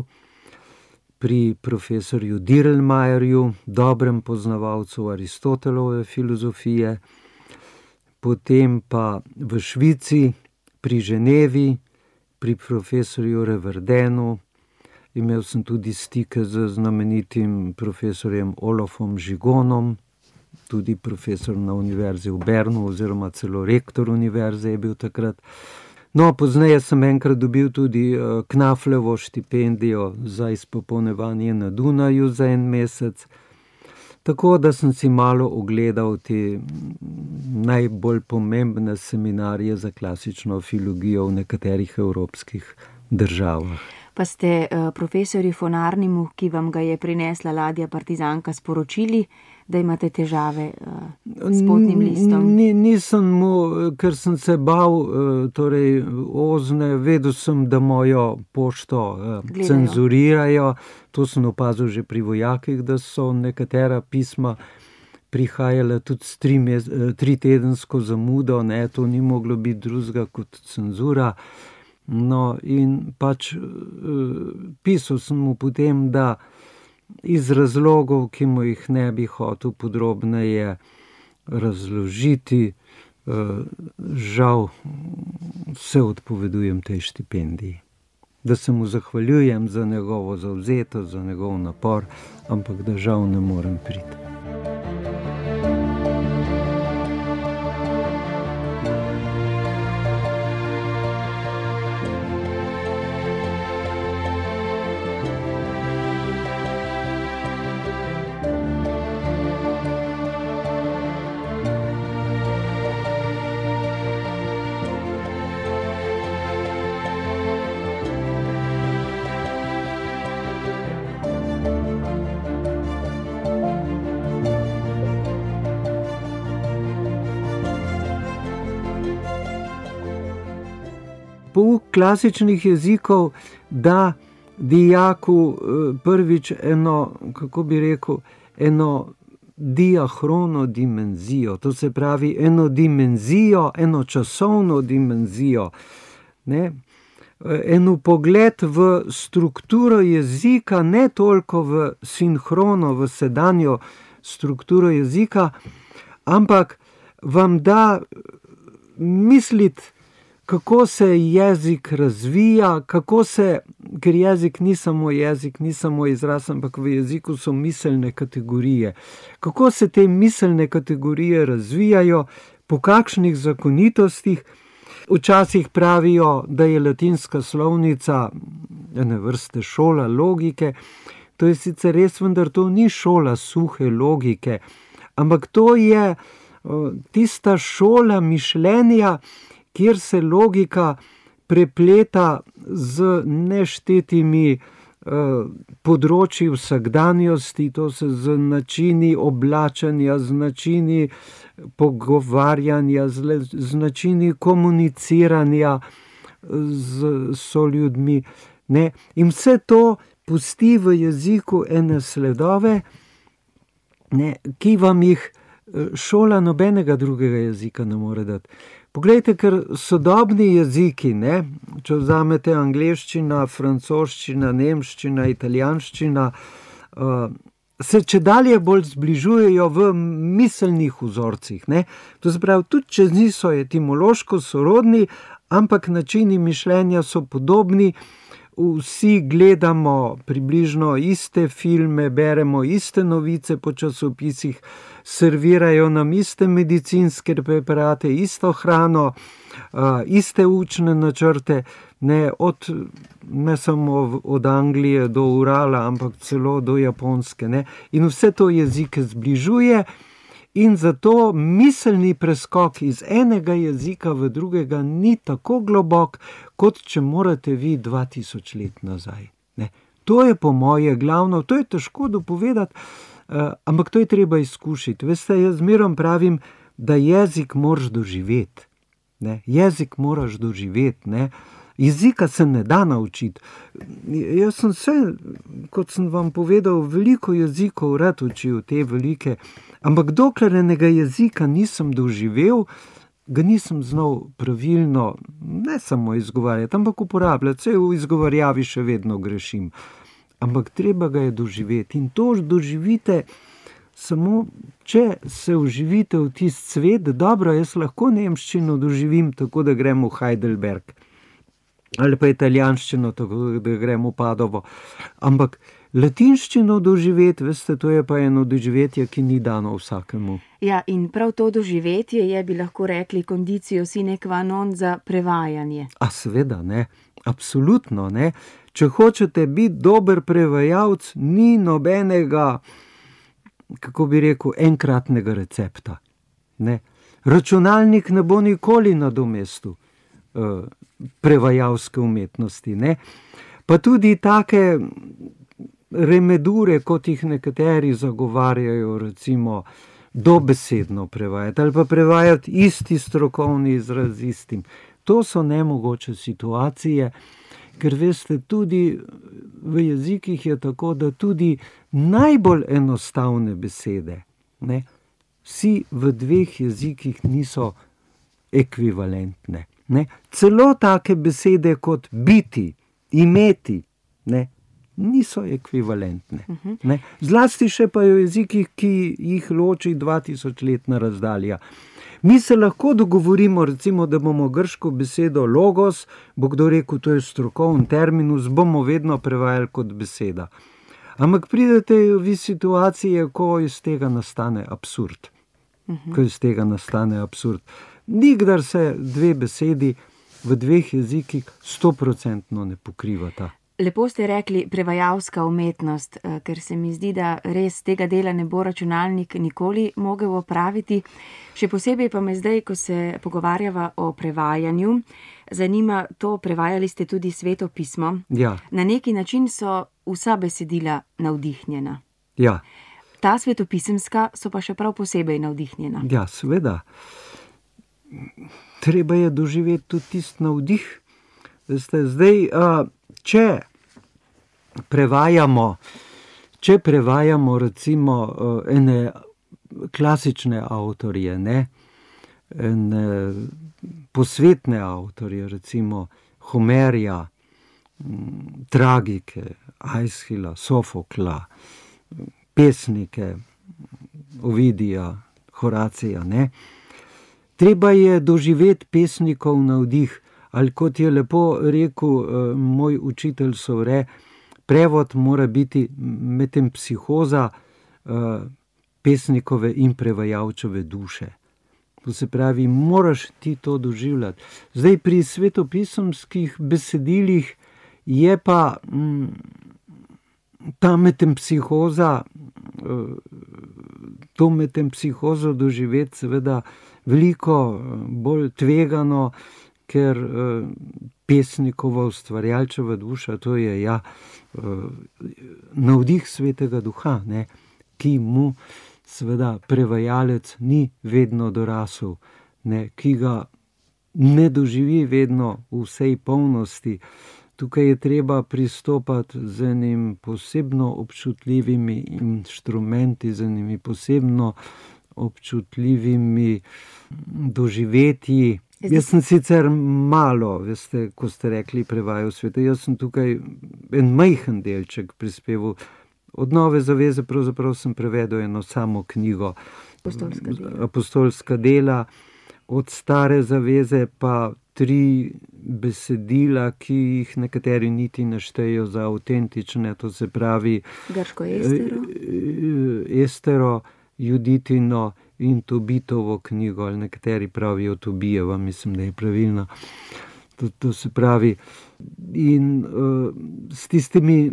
pri profesorju Dirlmajerju, dobrem poznavalcu Aristotelove filozofije, potem pa v Švici, pri Ženevi, pri profesorju Reverdenu. Imel sem tudi stike z znamenitim profesorjem Olafom Žigonom, tudi profesor na univerzi v Bernu, oziroma celo rektor univerze je bil takrat. No, pozneje sem enkrat dobil tudi Knaflevo štipendijo za izpopolnjevanje na Dunaju za en mesec. Tako da sem si malo ogledal te najbolj pomembne seminarije za klasično filologijo v nekaterih evropskih državah. Pa ste uh, profesorju von Arnimu, ki vam ga je prinesla ladja partizanka, sporočili, da imate težave uh, s potnim listom? Ni, nisem mu, ker sem se bal, uh, torej Ozne, vedel sem, da mojo pošto uh, cenzurirajo. To sem opazil že pri vojakih, da so nekatera pisma prihajala tudi s tri, mes, tri tedensko zamudo, ne, to ni moglo biti drugega kot cenzura. No, in pač pisal sem mu potem, da iz razlogov, ki mu jih ne bi hotel podrobneje razložiti, žal se odpovedujem tej štipendiji. Da se mu zahvaljujem za njegovo zavzetost, za njegov napor, ampak da žal ne morem priti. Pouk klasičnih jezikov da dijaku prvič eno, kako bi rekel, eno diahrono dimenzijo, to se pravi eno dimenzijo, eno časovno dimenzijo, ne? En pogled v strukturo jezika, ne toliko v sinhrono, v sedanjo strukturo jezika, ampak vam da misliti, kako se jezik razvija, kako se, ker jezik ni samo jezik, ni samo izraz, ampak v jeziku so miselne kategorije. Kako se te miselne kategorije razvijajo, po kakšnih zakonitostih. Včasih pravijo, da je latinska slovnica ene vrste šola logike. To je sicer res, vendar to ni šola suhe logike, ampak to je o, tista šola mišljenja, kjer se logika prepleta z neštetimi eh, področji vsakdanjosti, to se z načini oblačanja, z načini pogovarjanja, z, z načini komuniciranja z soljudmi. Ne? In vse to pusti v jeziku ene sledove, ne, ki vam jih šola nobenega drugega jezika ne more dati. Poglejte, ker sodobni jeziki, ne, če vzamete angleščina, francoščina, nemščina, italijanščina, uh, se čedalje bolj zbližujejo v miselnih vzorcih. Ne. To se pravi, tudi če niso etimološko sorodni, ampak načini mišljenja so podobni, vsi gledamo približno iste filme, beremo iste novice po časopisih, servirajo nam iste medicinske preparate, isto hrano, uh, iste učne načrte, ne, od, ne samo od Anglije do Urala, ampak celo do Japonske. Ne. In vse to jezike zbližuje in zato miselni preskok iz enega jezika v drugega ni tako globok, kot če morate vi dva tisoč let nazaj. Ne. To je po moje glavno, to je težko dopovedati, uh, ampak to je treba izkušiti. Veste, jaz zmerom pravim, da jezik moraš doživeti. Ne. Jezik moraš doživeti, ne. Jezika se ne da naučiti. Jaz sem se, kot sem vam povedal, veliko jezikov rad učil, te velike, ampak dokler enega jezika nisem doživel, ga nisem znal pravilno, ne samo izgovarjati, ampak uporabljati. Saj v izgovarjavi še vedno grešim. Ampak treba ga je doživeti in to doživite samo, če se vživite v tisti svet. Dobro, jaz lahko nemščino doživim tako, da grem v Heidelberg. Ali pa italijanščino, tako da gremo v Padovo. Ampak latinščino doživeti, veste, to je pa eno doživetje, ki ni dano vsakemu. Ja, in prav to doživetje je, bi lahko rekli, conditio sine qua non za prevajanje. A seveda, ne, absolutno, ne. Če hočete biti dober prevajalec, ni nobenega, kako bi rekel, enkratnega recepta. Ne. Računalnik ne bo nikoli nadomestil uh, prevajalske umetnosti, ne. Pa tudi take remedure, kot jih nekateri zagovarjajo, recimo dobesedno prevajati ali pa prevajati isti strokovni izraz z istim. To so nemogoče situacije, ker veste, tudi v jezikih je tako, da tudi najbolj enostavne besede, ne, vsi v dveh jezikih niso ekvivalentne. Ne. Celo take besede kot biti, imeti, ne, niso ekvivalentne. Uh-huh. Ne. Zlasti še pa v jezikih, ki jih loči dva tisoč letna razdalja. Mi se lahko dogovorimo, recimo, da bomo grško besedo logos, bo kdo rekel, to je strokovni terminus, bomo vedno prevajali kot beseda. Ampak pridete v situacije, ko iz tega nastane absurd. Uh-huh. Ko iz tega nastane absurd. Nikdar se dve besedi v dveh jezikih stoprocentno ne pokrivata. Lepo ste rekli prevajalska umetnost, ker se mi zdi, da res tega dela ne bo računalnik nikoli mogel opraviti. Še posebej pa me zdaj, ko se pogovarjava o prevajanju, zanima to, prevajali ste tudi Sveto pismo. Ja. Na neki način so vsa besedila navdihnjena. Ja. Ta svetopisemska so pa še prav posebej navdihnjena. Ja, seveda. Treba je doživeti tudi tisti navdih. Veste, zdaj, če prevajamo, če prevajamo recimo ene klasične avtorje, ne, ene posvetne avtorje, recimo Homerja, tragike, Aeschila, Sofokla, pesnike, Ovidija, Horacija, ne. Treba je doživeti pesnikov navdih, ali kot je lepo rekel uh, moj učitelj Sovre, prevod mora biti metempsihoza uh, pesnikove in prevajalčeve duše. To se pravi, moraš ti to doživljati. Zdaj pri svetopisemskih besedilih je pa mm, ta metempsihoza, uh, to metempsihozo doživeti seveda veliko bolj tvegano, ker uh, pesnikova ustvarjalčeva duša, to je ja uh, navdih Svetega Duha, ne, ki mu seveda prevajalec ni vedno dorasel, ne, ki ga ne doživi vedno v vsej polnosti. Tukaj je treba pristopati z enim posebno občutljivimi inštrumenti, z enimi posebno občutljivimi doživetji. Jaz sem sicer malo, veste, ko ste rekli, prevajal sveta, jaz sem tukaj en majhen delček prispeval. Od Nove zaveze pravzaprav sem prevedel eno samo knjigo, Apostolska dela. Apostolska dela, od Stare zaveze pa tri besedila, ki jih nekateri niti ne štejejo za avtentične, to se pravi Grško Estero, Estero, Juditino in Tobitovo knjigo, ali nekateri pravijo Tobijeva, mislim, da je pravilno. To, to se pravi, in uh, s tistimi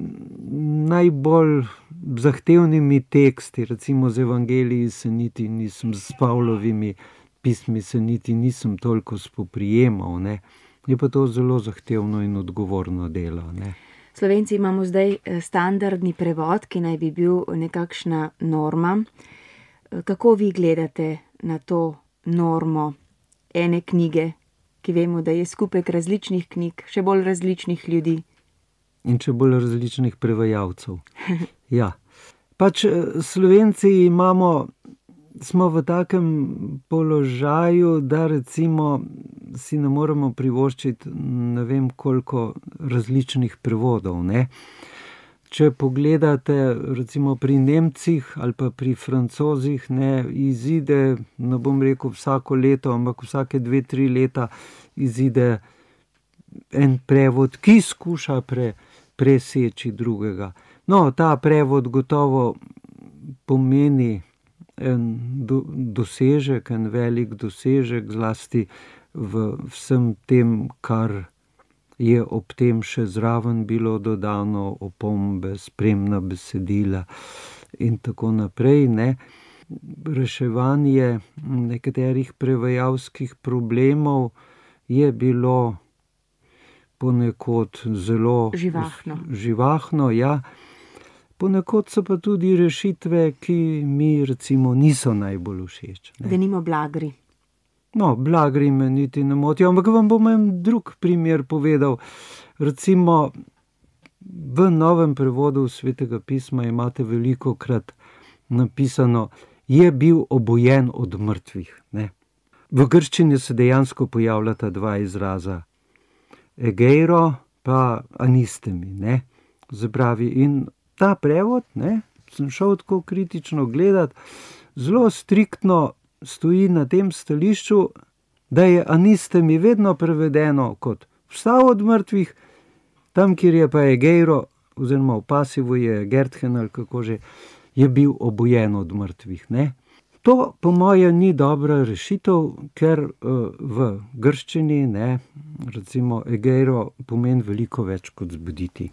najbolj zahtevnimi teksti, recimo z evangeliji se niti nisem, s Pavlovimi pismi se niti nisem toliko spoprijemal, ne. Je pa to zelo zahtevno in odgovorno delo, ne. Slovenci imamo zdaj standardni prevod, ki naj bi bil nekakšna norma. Kako vi gledate na to normo ene knjige, ki vemo, da je skupek različnih knjig, še bolj različnih ljudi? In še bolj različnih prevajalcev. Ja. Pač Slovenci imamo, smo v takem položaju, da recimo si ne moremo privoščiti ne vem koliko različnih prevodov, ne. Če pogledate recimo pri Nemcih ali pa pri Francozih, ne, izide, ne bom rekel vsako leto, ampak vsake dve, tri leta izide en prevod, ki skuša pre, preseči drugega. No, ta prevod gotovo pomeni en do, dosežek, en velik dosežek, zlasti v vsem tem, kar je ob tem še zraven bilo dodano, opombe, spremna besedila in tako naprej, ne. Reševanje nekaterih prevajalskih problemov je bilo ponekod zelo živahno. živahno, ja. Ponekod so pa tudi rešitve, ki mi recimo niso najbolj všeč, ne. Denimo Blagri. No, Blagri me niti ne motijo, ampak vam bom en drug primer povedal. Recimo, v novem prevodu Svetega pisma imate velikokrat napisano, je bil obojen od mrtvih, ne. V grščini se dejansko pojavljata dva izraza, egeiro pa anistemi, ne. Zapravi, in ta prevod, ne, sem šel tako kritično gledat, zelo striktno stoji na tem stališču, da je anistemi vedno prevedeno kot vstal od mrtvih, tam, kjer je pa egeiro, oziroma v pasivu je Gerthen, ali kako že, je bil obojen od mrtvih, ne. To po moje ni dobra rešitev, ker uh, v grščini, ne, recimo egeiro pomeni veliko več kot zbuditi.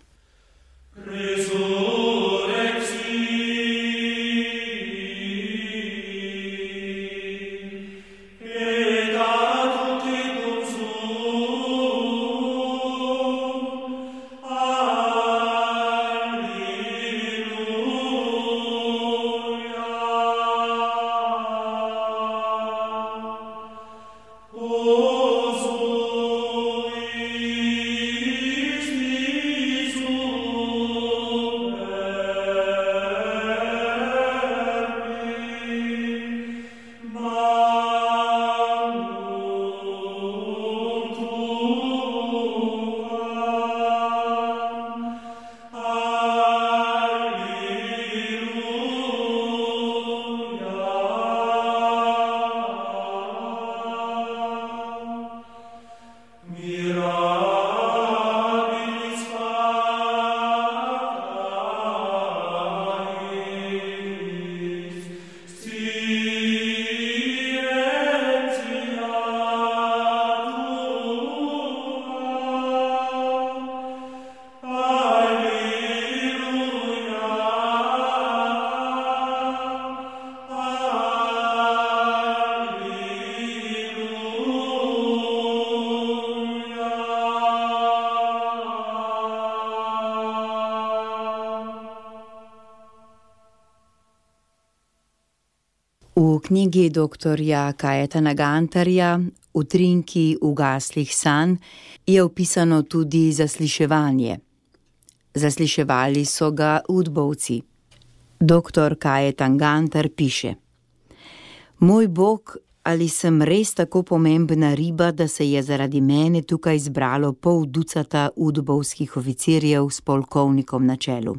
Oh, V knjigi doktorja Kajetana Gantarja Utrinki ugaslih sanj je opisano tudi zasliševanje. Zasliševali so ga udbovci. Doktor Kajetan Gantar piše: Moj Bog, ali sem res tako pomembna riba, da se je zaradi mene tukaj zbralo pol ducata udbovskih oficirjev s polkovnikom na čelu.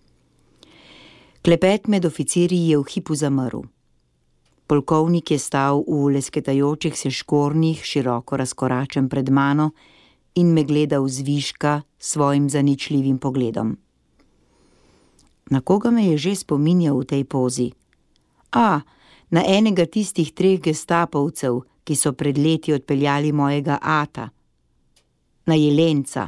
Klepet med oficirji je v hipu zamrl. Polkovnik je stal v lesketajočih se škornjih, široko razkoračen pred mano in me gledal zviška svojim zaničljivim pogledom. Na koga me je že spominjal v tej pozi? A, na enega tistih treh gestapovcev, ki so pred leti odpeljali mojega ata. Na Jelenca.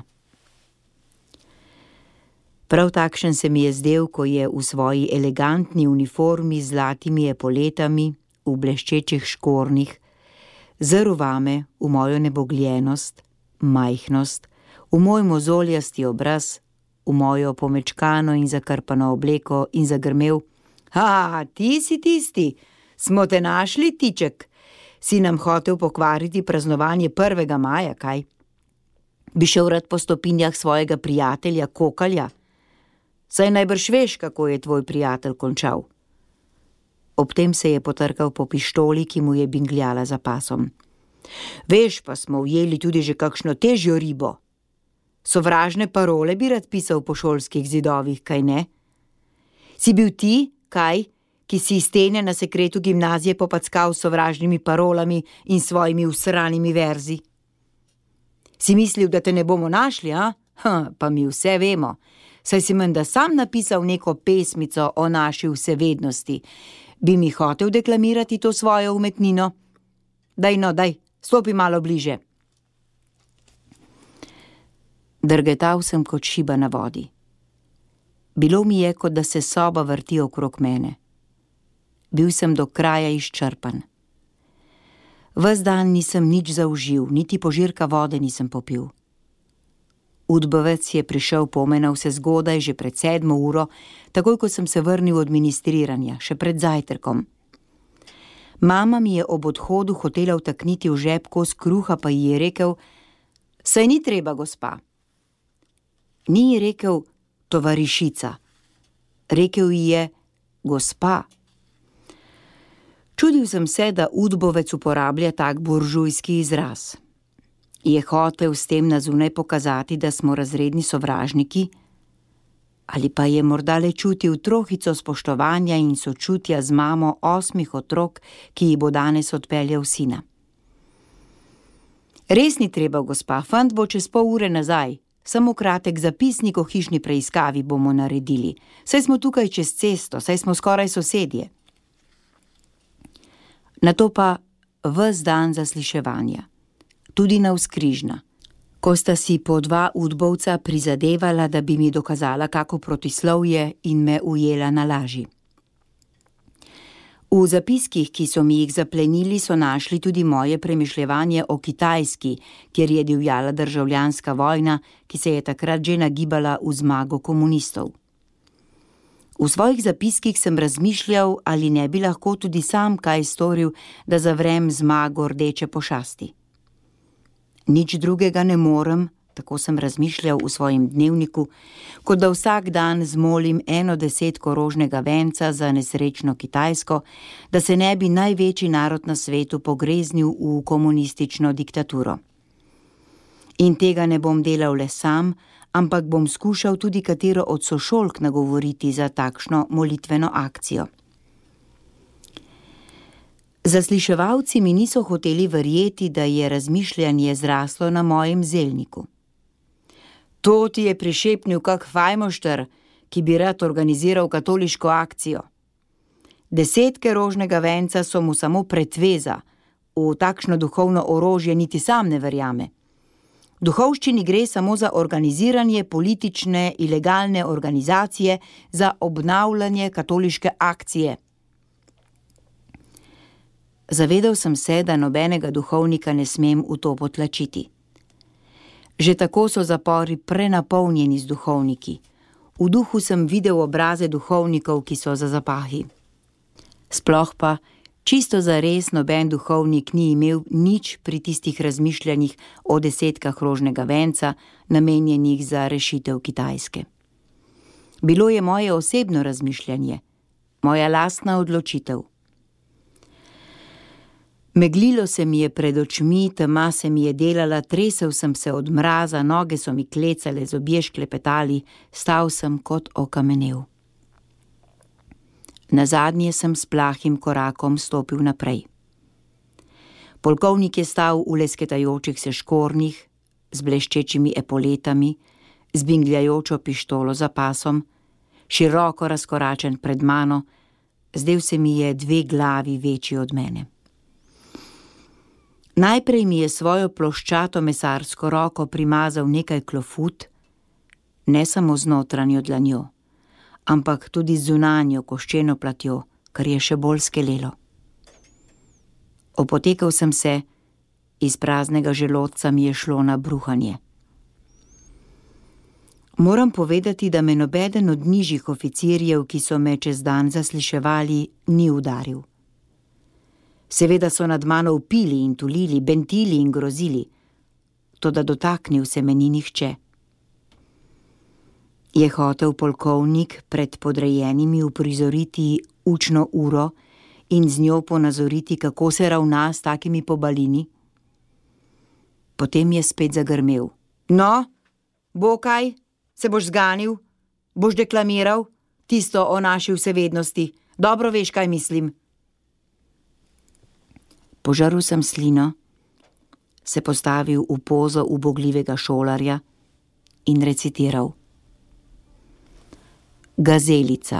Prav takšen se mi je zdel, ko je v svoji elegantni uniformi z zlatimi epoletami, v bleščečih škornjih, zrl vame v mojo nebogljenost, majhnost, v moj mozoljasti obraz, v mojo pomečkano in zakrpano obleko in zagrmel: Ha, ti si tisti, smo te našli, tiček, si nam hotel pokvariti praznovanje prvega maja, kaj? Bi šel rad po stopinjah svojega prijatelja Kokalja? Saj najbrž veš, kako je tvoj prijatelj končal. Ob tem se je potrkal po pištoli, ki mu je bingljala za pasom. Veš, pa smo ujeli tudi že kakšno težjo ribo. Sovražne parole bi rad pisal po šolskih zidovih, kaj ne? Si bil ti, kaj, ki si stene na sekretu gimnazije popackal s sovražnimi parolami in svojimi usranimi verzi? Si mislil, da te ne bomo našli, a? Ha, pa mi vse vemo. Saj si menda sam napisal neko pesmico o naši vsevednosti. Bi mi hotel deklamirati to svojo umetnino? Daj no, daj, stopi malo bliže. Drgetal sem kot šiba na vodi. Bilo mi je, kot da se soba vrti okrog mene. Bil sem do kraja izčrpan. Ves dan nisem nič zaužil, niti požirka vode nisem popil. Udbovec je prišel pome navsezgodaj že pred sedmo uro, takoj ko sem se vrnil od ministriranja, še pred zajtrkom. Mama mi je ob odhodu hotela vtakniti v žep kos kruha, pa ji je rekel: Saj ni treba, gospa. Ni ji rekel tovarišica, rekel ji je gospa. Čudil sem se, da udbovec uporablja tak buržujski izraz. Je hotel s tem na zunaj pokazati, da smo razredni sovražniki? Ali pa je morda le čutil trohico spoštovanja in sočutja z mamo osmih otrok, ki ji bo danes odpeljal sina? Res ni treba, gospa, fant bo čez pol ure nazaj. Samo kratek zapisnik o hišni preiskavi bomo naredili. Saj smo tukaj čez cesto, saj smo skoraj sosedje. Nato pa ves dan zasliševanja. Tudi navzkrižna, ko sta si po dva udbovca prizadevala, da bi mi dokazala kako protislovje in me ujela na laži. V zapiskih, ki so mi jih zaplenili, so našli tudi moje premišljevanje o Kitajski, kjer je divjala državljanska vojna, ki se je takrat že nagibala v zmago komunistov. V svojih zapiskih sem razmišljal, ali ne bi lahko tudi sam kaj storil, da zavrem zmago rdeče pošasti. Nič drugega ne morem, tako sem razmišljal v svojem dnevniku, kot da vsak dan zmolim eno desetko rožnega venca za nesrečno Kitajsko, da se ne bi največji narod na svetu pogreznil v komunistično diktaturo. In tega ne bom delal le sam, ampak bom skušal tudi katero od sošolk nagovoriti za takšno molitveno akcijo. Zasliševalci mi niso hoteli verjeti, da je razmišljanje zraslo na mojem zelniku. To ti je prišepnil kak fajmošter, ki bi rad organiziral katoliško akcijo. Desetke rožnega venca so mu samo pretveza, v takšno duhovno orožje niti sam ne verjame. Duhovščini gre samo za organiziranje politične ilegalne organizacije, za obnavljanje katoliške akcije. Zavedal sem se, da nobenega duhovnika ne smem v to potlačiti. Že tako so zapori prenapolnjeni z duhovniki. V duhu sem videl obraze duhovnikov, ki so za zapahi. Sploh pa Čisto zares noben duhovnik ni imel nič pri tistih razmišljanjih o desetkah rožnega venca, namenjenih za rešitev Kitajske. Bilo je moje osebno razmišljanje, moja lastna odločitev. Meglilo se mi je pred očmi, tema se mi je delala, tresel sem se od mraza, noge so mi klecale, zobje šklepetali, stal sem kot okamenel. Nazadnje sem s plahim korakom stopil naprej. Polkovnik je stal v lesketajočih se škornjih, z bleščečimi epoletami, z bingljajočo pištolo za pasom, široko razkoračen pred mano, zdel se mi je dve glavi večji od mene. Najprej mi je svojo ploščato mesarsko roko primazal nekaj klofut, ne samo z notranjo dlanjo, ampak tudi z zunanjo koščeno platjo, kar je še bolj skelelo. Opotekel sem se, iz praznega želodca mi je šlo na bruhanje. Moram povedati, da me nobeden od nižjih oficirjev, ki so me čez dan zasliševali, ni udaril. Seveda so nad mano vpili in tulili, bentili in grozili, toda dotaknil se me ni nihče. Je hotel polkovnik pred podrejenimi uprizoriti učno uro in z njo ponazoriti, kako se ravna s takimi pobalini? Potem je spet zagrmel. No, bo kaj? Se boš zganil? Boš deklamiral? Tisto o naši vsevednosti. Dobro veš, kaj mislim. Požarl sem slino, se postavil v pozo ubogljivega šolarja in recitiral. Gazelica.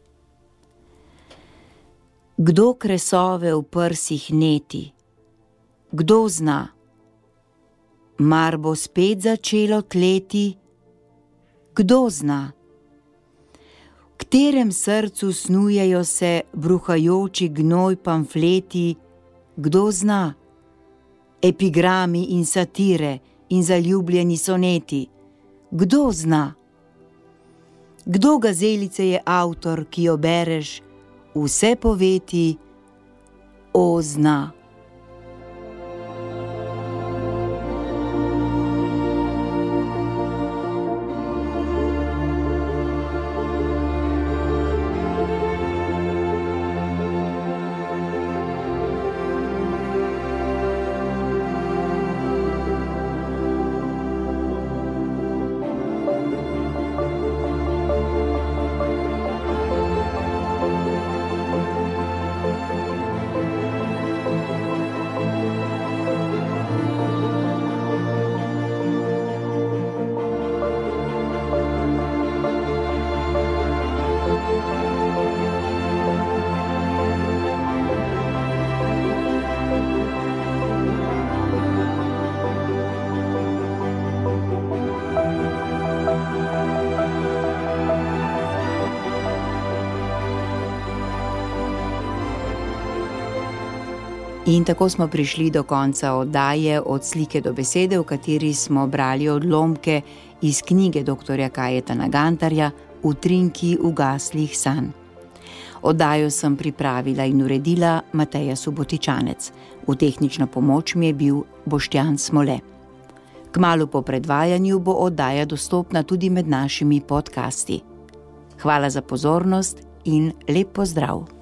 Kdo kresove v prsih neti? Kdo zna? Mar bo spet začelo tleti? Kdo zna? V katerem srcu snujejo se bruhajoči gnoj pamfleti? Kdo zna? Epigrami in satire in zaljubljeni soneti. Kdo zna? Kdo gazelice je avtor, ki jo bereš, vse poveti, o zna. In tako smo prišli do konca oddaje Od slike do besede, v kateri smo brali odlomke iz knjige doktorja Kajetana Gantarja Utrinki ugaslih sanj. Oddajo sem pripravila in uredila Mateja Subotičanec. V tehnično pomoč mi je bil Boštjan Smole. Kmalu po predvajanju bo oddaja dostopna tudi med našimi podcasti. Hvala za pozornost in lep pozdrav!